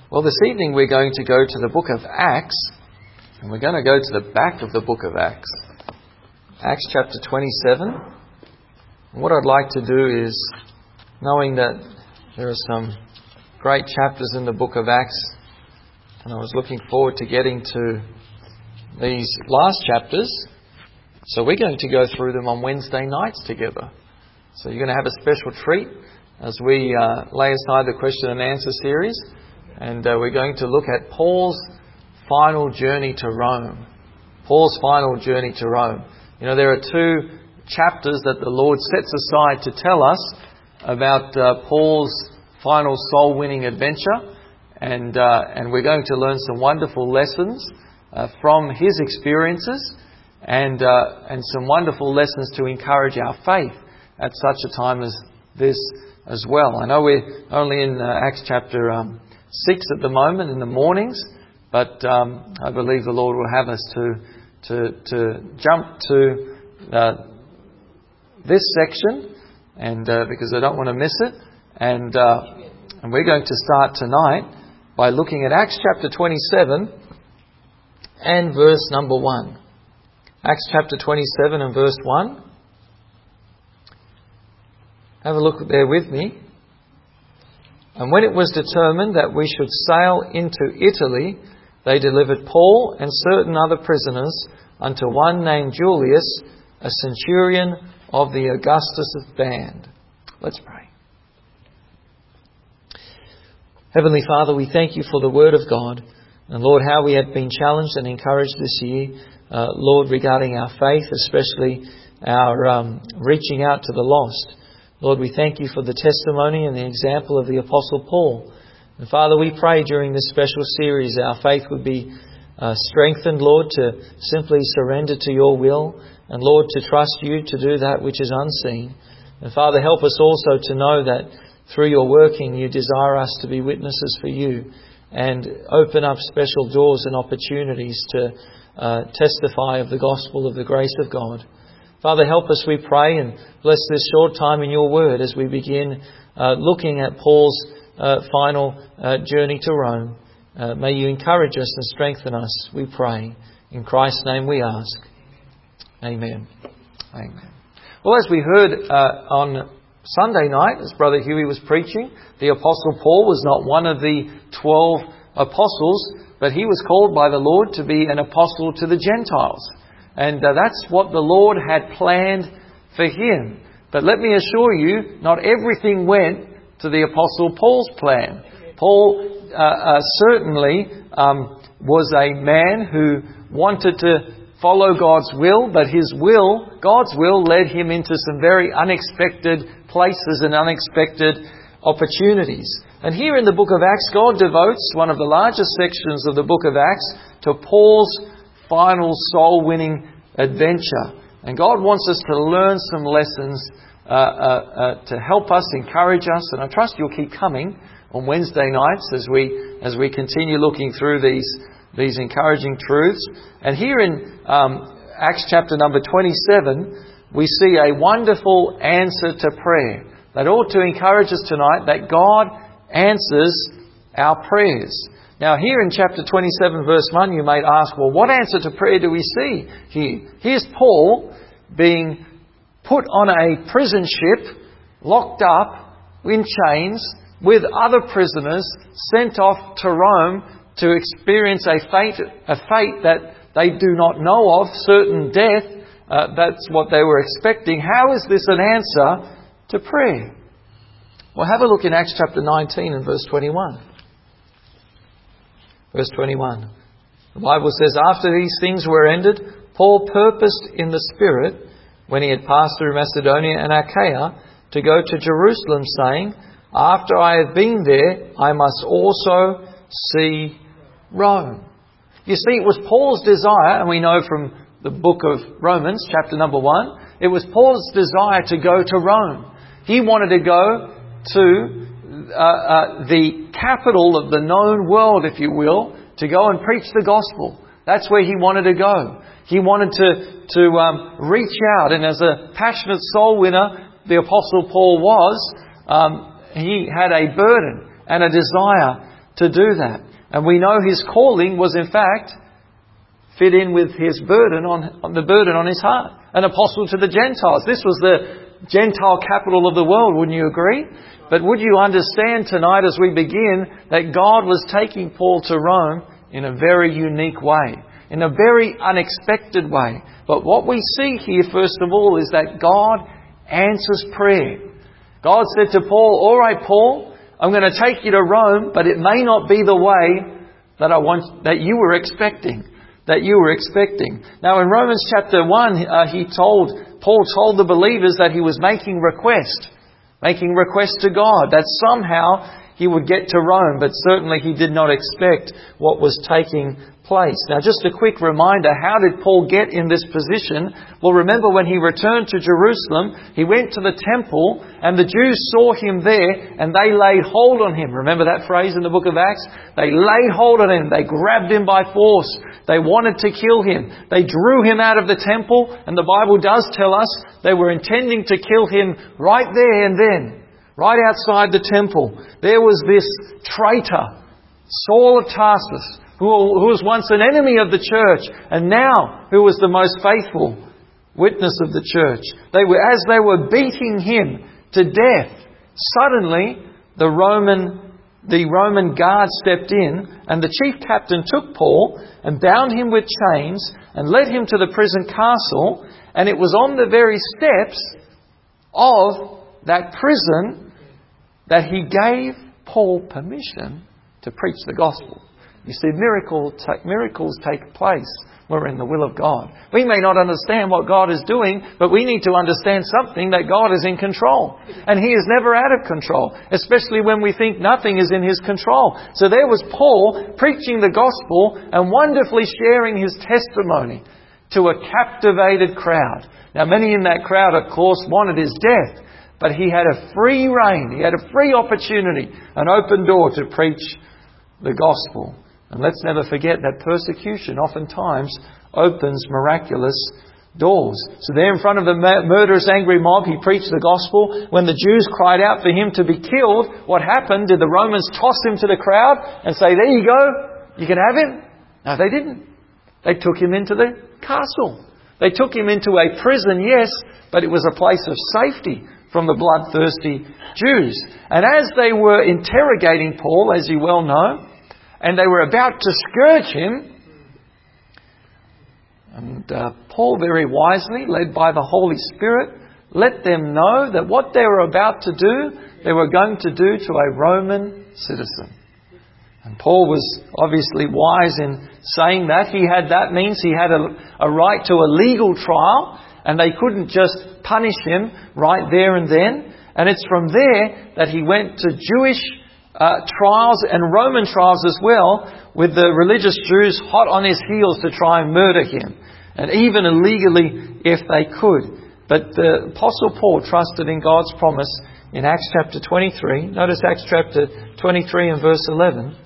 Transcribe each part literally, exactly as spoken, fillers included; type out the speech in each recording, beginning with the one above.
Well, this evening we're going to go to the book of Acts, and we're going to go to the back of the book of Acts. Acts chapter twenty-seven. And what I'd like to do is, knowing that there are some great chapters in the book of Acts, and I was looking forward to getting to these last chapters, so we're going to go through them on Wednesday nights together. So you're going to have a special treat as we uh, lay aside the question and answer series. And uh, we're going to look at Paul's final journey to Rome. Paul's final journey to Rome. You know, there are two chapters that the Lord sets aside to tell us about uh, Paul's final soul-winning adventure. And uh, and we're going to learn some wonderful lessons uh, from his experiences and uh, and some wonderful lessons to encourage our faith at such a time as this as well. I know we're only in uh, Acts chapter Um, six at the moment in the mornings, but um, I believe the Lord will have us to to, to jump to uh, this section, and uh, because I don't want to miss it, and uh, and we're going to start tonight by looking at Acts chapter twenty-seven and verse number one. Acts chapter twenty-seven and verse one. Have a look there with me. And when it was determined that we should sail into Italy, they delivered Paul and certain other prisoners unto one named Julius, a centurion of the Augustus' band. Let's pray. Heavenly Father, we thank you for the Word of God. And Lord, how we have been challenged and encouraged this year, uh, Lord, regarding our faith, especially our um, reaching out to the lost. Lord, we thank you for the testimony and the example of the Apostle Paul. And Father, we pray during this special series our faith would be uh, strengthened, Lord, to simply surrender to your will, and Lord, to trust you to do that which is unseen. And Father, help us also to know that through your working you desire us to be witnesses for you and open up special doors and opportunities to uh, testify of the gospel of the grace of God. Father, help us, we pray, and bless this short time in your word as we begin uh, looking at Paul's uh, final uh, journey to Rome. Uh, may you encourage us and strengthen us, we pray. In Christ's name we ask. Amen. Amen. Well, as we heard uh, on Sunday night, as Brother Huey was preaching, the Apostle Paul was not one of the twelve apostles, but he was called by the Lord to be an apostle to the Gentiles. And uh, that's what the Lord had planned for him. But let me assure you, not everything went to the Apostle Paul's plan. Paul uh, uh, certainly um, was a man who wanted to follow God's will, but his will, God's will, led him into some very unexpected places and unexpected opportunities. And here in the book of Acts, God devotes one of the largest sections of the book of Acts to Paul's final soul-winning adventure. And God wants us to learn some lessons uh, uh, uh, to help us, encourage us. And I trust you'll keep coming on Wednesday nights as we as we continue looking through these these encouraging truths. And here in um, Acts chapter number twenty-seven, we see a wonderful answer to prayer that ought to encourage us tonight, that God answers our prayers. Now here in chapter twenty-seven verse one, you might ask, well, what answer to prayer do we see here? Here's Paul being put on a prison ship, locked up in chains with other prisoners, sent off to Rome to experience a fate, a fate that they do not know of, certain death. Uh, that's what they were expecting. How is this an answer to prayer? Well, have a look in Acts chapter nineteen and verse twenty-one. Verse twenty-one. The Bible says, after these things were ended, Paul purposed in the Spirit, when he had passed through Macedonia and Achaia, to go to Jerusalem, saying, after I have been there, I must also see Rome. You see, it was Paul's desire, and we know from the book of Romans, chapter number one, it was Paul's desire to go to Rome. He wanted to go to Uh, uh, the capital of the known world, if you will, to go and preach the gospel. That's where he wanted to go. He wanted to to um, reach out, and as a passionate soul winner, the Apostle Paul was, um, he had a burden and a desire to do that. And we know his calling was in fact fit in with his burden on, on the burden on his heart. An apostle to the Gentiles. This was the Gentile capital of the world, wouldn't you agree? But would you understand tonight as we begin that God was taking Paul to Rome in a very unique way, in a very unexpected way. But what we see here, first of all, is that God answers prayer. God said to Paul, all right, Paul, I'm going to take you to Rome, but it may not be the way that I want, that you were expecting, that you were expecting. Now in Romans chapter one, uh, he told, Paul told the believers that he was making request, making request to God, that somehow he would get to Rome, but certainly he did not expect what was taking place. Now just a quick reminder, how did Paul get in this position? Well, remember when he returned to Jerusalem, he went to the temple and the Jews saw him there and they laid hold on him. Remember that phrase in the book of Acts? They laid hold on him. They grabbed him by force. They wanted to kill him. They drew him out of the temple, and the Bible does tell us they were intending to kill him right there and then, right outside the temple. There was this traitor, Saul of Tarsus, who was once an enemy of the church and now who was the most faithful witness of the church. They were, as they were beating him to death, suddenly the Roman, the Roman guard stepped in and the chief captain took Paul and bound him with chains and led him to the prison castle. And it was on the very steps of that prison that he gave Paul permission to preach the gospel. You see, miracle, miracles take place when we're in the will of God. We may not understand what God is doing, but we need to understand something, that God is in control. And He is never out of control, especially when we think nothing is in His control. So there was Paul preaching the gospel and wonderfully sharing his testimony to a captivated crowd. Now, many in that crowd, of course, wanted his death, but he had a free rein, he had a free opportunity, an open door to preach the gospel. And let's never forget that persecution oftentimes opens miraculous doors. So there in front of the murderous, angry mob, he preached the gospel. When the Jews cried out for him to be killed, what happened? Did the Romans toss him to the crowd and say, there you go, you can have him? No, they didn't. They took him into the castle. They took him into a prison, yes, but it was a place of safety from the bloodthirsty Jews. And as they were interrogating Paul, as you well know, and they were about to scourge him, and uh, Paul very wisely, led by the Holy Spirit, let them know that what they were about to do, they were going to do to a Roman citizen. And Paul was obviously wise in saying that. He had, that means he had a, a right to a legal trial, and they couldn't just punish him right there and then. And it's from there that he went to Jewish Uh, trials and Roman trials as well, with the religious Jews hot on his heels to try and murder him, and even illegally if they could. But the Apostle Paul trusted in God's promise in Acts chapter twenty-three. Notice Acts chapter twenty-three and verse eleven.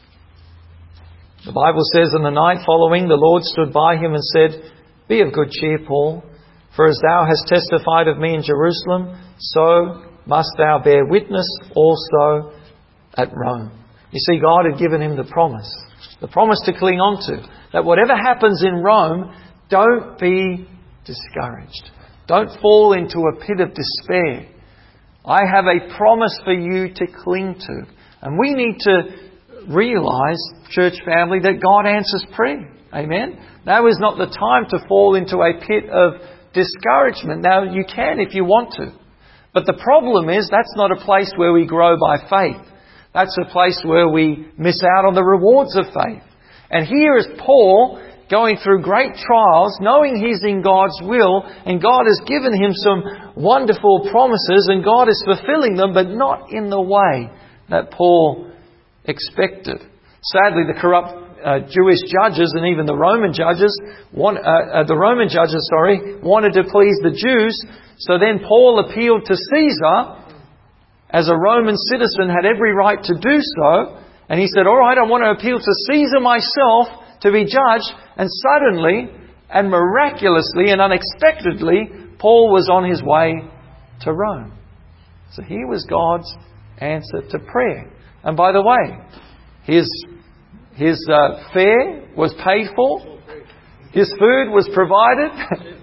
The Bible says, "On the night following, the Lord stood by him and said, 'Be of good cheer, Paul, for as thou hast testified of me in Jerusalem, so must thou bear witness also at Rome.'" You see, God had given him the promise, the promise to cling on to, that whatever happens in Rome, don't be discouraged. Don't fall into a pit of despair. I have a promise for you to cling to. And we need to realise, church family, that God answers prayer. Amen? Now is not the time to fall into a pit of discouragement. Now, you can if you want to. But the problem is, that's not a place where we grow by faith. That's a place where we miss out on the rewards of faith. And here is Paul going through great trials, knowing he's in God's will, and God has given him some wonderful promises, and God is fulfilling them, but not in the way that Paul expected. Sadly, the corrupt uh, Jewish judges and even the Roman judges, want, uh, uh, the Roman judges, sorry, wanted to please the Jews. So then Paul appealed to Caesar. As a Roman citizen, had every right to do so. And he said, all right, I want to appeal to Caesar myself to be judged. And suddenly and miraculously and unexpectedly, Paul was on his way to Rome. So here was God's answer to prayer. And by the way, His, his uh, fare was paid for. His food was provided.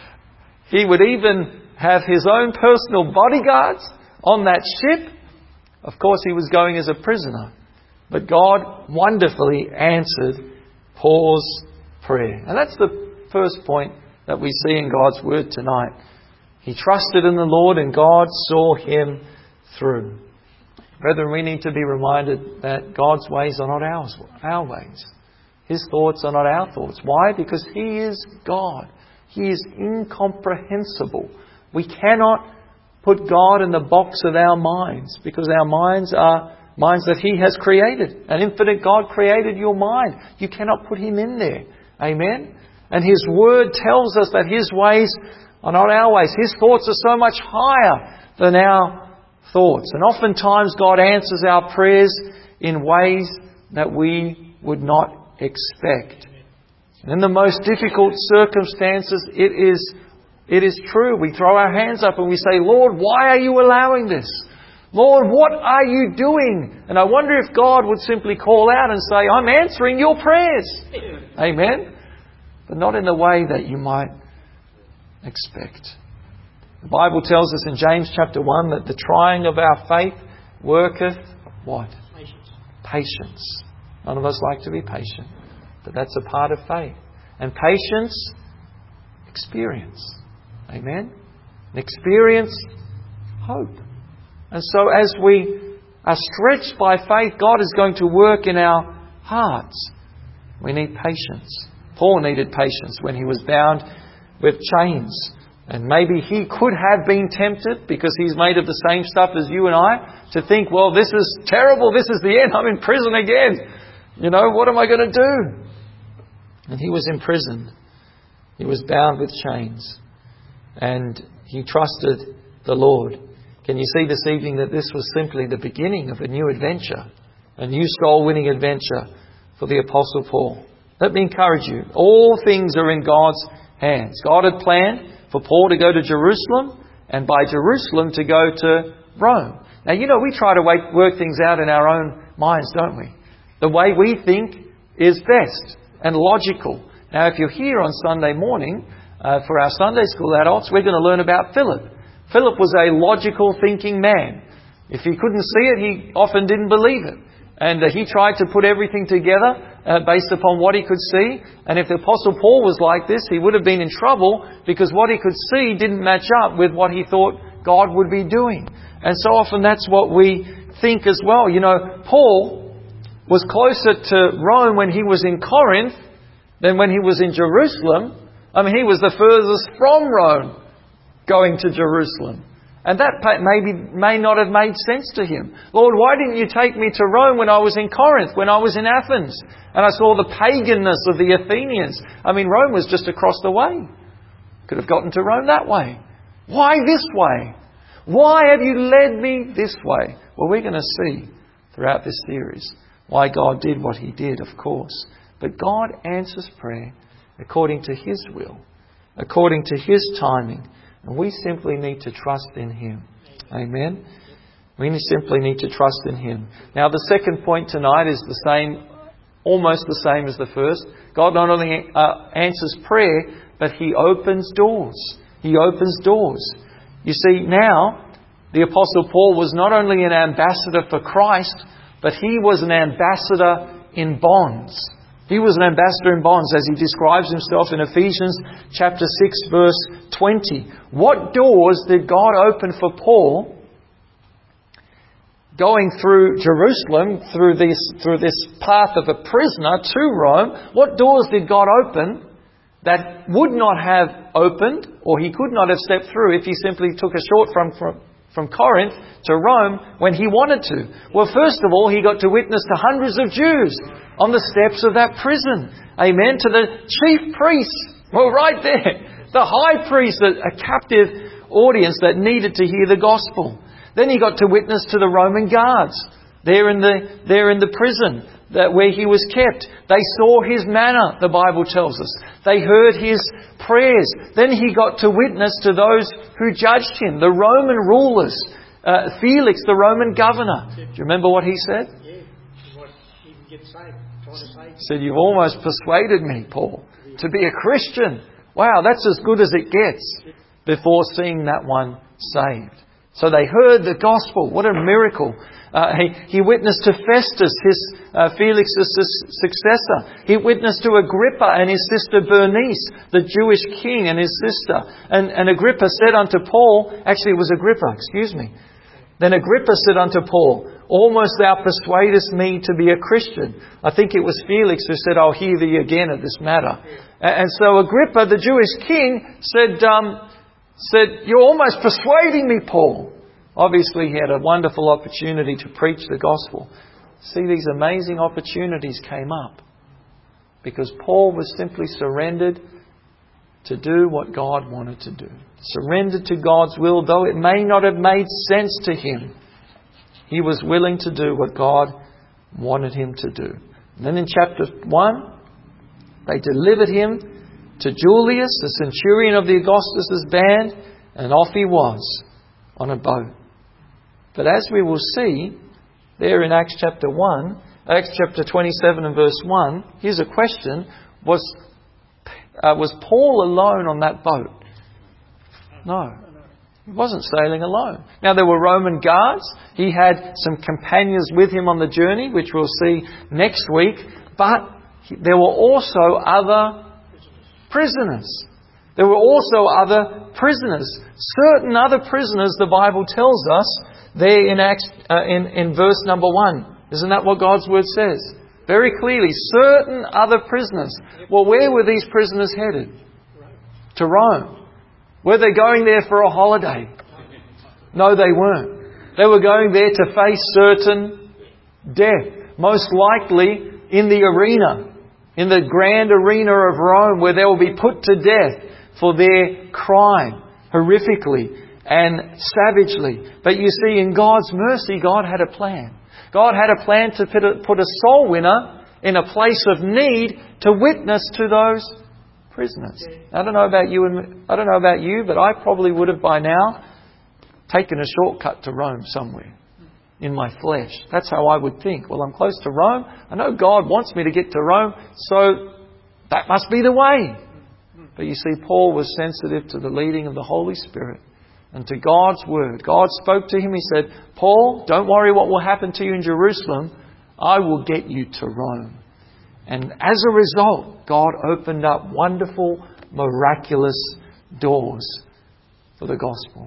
He would even have his own personal bodyguards on that ship. Of course, he was going as a prisoner. But God wonderfully answered Paul's prayer. And that's the first point that we see in God's Word tonight. He trusted in the Lord and God saw him through. Brethren, we need to be reminded that God's ways are not ours, our ways. His thoughts are not our thoughts. Why? Because He is God. He is incomprehensible. We cannot put God in the box of our minds, because our minds are minds that He has created. An infinite God created your mind. You cannot put Him in there. Amen? And His Word tells us that His ways are not our ways. His thoughts are so much higher than our thoughts. And oftentimes God answers our prayers in ways that we would not expect. And in the most difficult circumstances, it is, it is true. We throw our hands up and we say, Lord, why are you allowing this? Lord, what are you doing? And I wonder if God would simply call out and say, I'm answering your prayers. Amen? But not in the way that you might expect. The Bible tells us in James chapter one that the trying of our faith worketh what? Patience. Patience. None of us like to be patient, but that's a part of faith. And patience, experience. Amen? And experience, hope. And so as we are stretched by faith, God is going to work in our hearts. We need patience. Paul needed patience when he was bound with chains. And maybe he could have been tempted, because he's made of the same stuff as you and I, to think, well, this is terrible. This is the end. I'm in prison again. You know, what am I going to do? And he was imprisoned. He was bound with chains. And he trusted the Lord. Can you see this evening that this was simply the beginning of a new adventure? A new soul-winning adventure for the Apostle Paul. Let me encourage you. All things are in God's hands. God had planned for Paul to go to Jerusalem, and by Jerusalem to go to Rome. Now, you know, we try to work things out in our own minds, don't we? The way we think is best and logical. Now, if you're here on Sunday morning, uh, for our Sunday school adults, we're going to learn about Philip. Philip was a logical thinking man. If he couldn't see it, he often didn't believe it. And uh, he tried to put everything together uh, based upon what he could see. And if the Apostle Paul was like this, he would have been in trouble, because what he could see didn't match up with what he thought God would be doing. And so often that's what we think as well. You know, Paul was closer to Rome when he was in Corinth than when he was in Jerusalem. I mean, he was the furthest from Rome going to Jerusalem. And that maybe may not have made sense to him. Lord, why didn't you take me to Rome when I was in Corinth, when I was in Athens? And I saw the paganness of the Athenians. I mean, Rome was just across the way. Could have gotten to Rome that way. Why this way? Why have you led me this way? Well, we're going to see throughout this series why God did what He did, of course. But God answers prayer according to His will, according to His timing. And we simply need to trust in Him. Amen? We simply need to trust in Him. Now, the second point tonight is the same, almost the same as the first. God not only uh, answers prayer, but He opens doors. He opens doors. You see, now, the Apostle Paul was not only an ambassador for Christ, but he was an ambassador in bonds. He was an ambassador in bonds, as he describes himself in Ephesians chapter six, verse twenty. What doors did God open for Paul going through Jerusalem, through this, through this path of a prisoner to Rome? What doors did God open that would not have opened, or he could not have stepped through, if he simply took a short from, from, from Corinth to Rome when he wanted to? Well, first of all, he got to witness to hundreds of Jews on the steps of that prison. Amen. To the chief priests. Well, right there. The high priest, a captive audience that needed to hear the gospel. Then he got to witness to the Roman guards there in the, there in the prison that where he was kept. They saw his manner, the Bible tells us. They heard his prayers. Then he got to witness to those who judged him, the Roman rulers. Uh, Felix, the Roman governor. Do you remember what he said? even get saved, trying to save. He said, "You've almost persuaded me, Paul, to be a Christian." Wow, that's as good as it gets before seeing that one saved. So they heard the gospel. What a miracle. Uh, he, he witnessed to Festus, his uh, Felix's successor. He witnessed to Agrippa and his sister Bernice, the Jewish king and his sister. And, and Agrippa said unto Paul, actually it was Agrippa, excuse me. Then Agrippa said unto Paul, "Almost thou persuadest me to be a Christian." I think it was Felix who said, "I'll hear thee again of this matter." And so Agrippa, the Jewish king, said, um, said, "You're almost persuading me, Paul." Obviously, he had a wonderful opportunity to preach the gospel. See, these amazing opportunities came up because Paul was simply surrendered to do what God wanted to do. Surrendered to God's will, though it may not have made sense to him. He was willing to do what God wanted him to do. And then in chapter one, they delivered him to Julius, the centurion of the Augustus' band, and off he was on a boat. But as we will see there in Acts chapter one, Acts chapter twenty-seven and verse one, here's a question. Was, uh, was Paul alone on that boat? No. He wasn't sailing alone. Now there were Roman guards. He had some companions with him on the journey, which we'll see next week. But there were also other prisoners. There were also other prisoners. Certain other prisoners, the Bible tells us, there in Acts, uh, in, in verse number one. Isn't that what God's Word says? Very clearly, certain other prisoners. Well, where were these prisoners headed? To Rome. Were they going there for a holiday? No, they weren't. They were going there to face certain death. Most likely in the arena, in the grand arena of Rome, where they will be put to death for their crime, horrifically and savagely. But you see, in God's mercy, God had a plan. God had a plan to put a, put a soul winner in a place of need to witness to those prisoners. I don't know about you, and I don't know about you, but I probably would have by now taken a shortcut to Rome somewhere in my flesh. That's how I would think. Well, I'm close to Rome. I know God wants me to get to Rome, so that must be the way. But you see, Paul was sensitive to the leading of the Holy Spirit and to God's Word. God spoke to him. He said, "Paul, don't worry what will happen to you in Jerusalem. I will get you to Rome." And as a result, God opened up wonderful, miraculous doors for the gospel.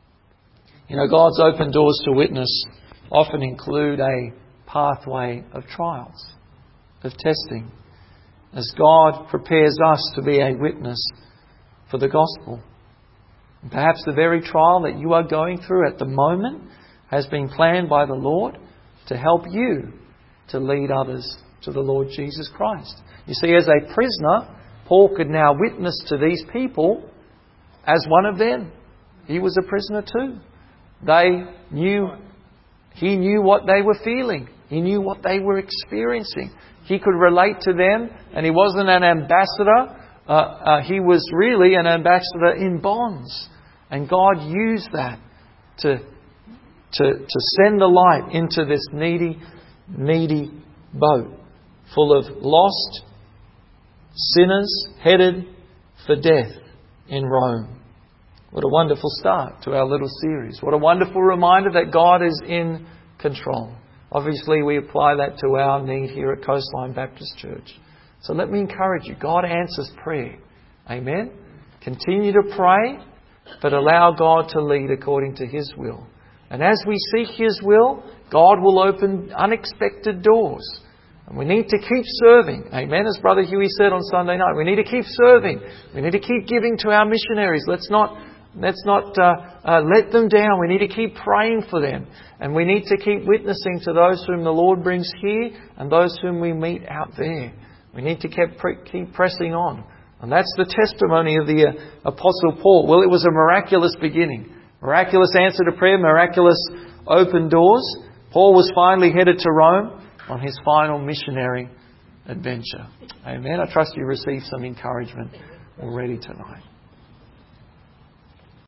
You know, God's open doors to witness often include a pathway of trials, of testing, as God prepares us to be a witness for the gospel. And perhaps the very trial that you are going through at the moment has been planned by the Lord to help you to lead others to the Lord Jesus Christ. You see, as a prisoner, Paul could now witness to these people as one of them. He was a prisoner too. They knew, he knew what they were feeling. He knew what they were experiencing. He could relate to them, and he wasn't an ambassador. Uh, uh, he was really an ambassador in bonds. And God used that to, to, to send the light into this needy, needy boat full of lost sinners headed for death in Rome. What a wonderful start to our little series. What a wonderful reminder that God is in control. Obviously, we apply that to our need here at Coastline Baptist Church. So let me encourage you. God answers prayer. Amen? Continue to pray, but allow God to lead according to His will. And as we seek His will, God will open unexpected doors. And we need to keep serving. Amen. As Brother Huey said on Sunday night, we need to keep serving. We need to keep giving to our missionaries. Let's not, let's not uh, uh, let them down. We need to keep praying for them. And we need to keep witnessing to those whom the Lord brings here and those whom we meet out there. We need to keep, keep pressing on. And that's the testimony of the uh, Apostle Paul. Well, it was a miraculous beginning. Miraculous answer to prayer. Miraculous open doors. Paul was finally headed to Rome on his final missionary adventure. Amen. I trust you received some encouragement already tonight.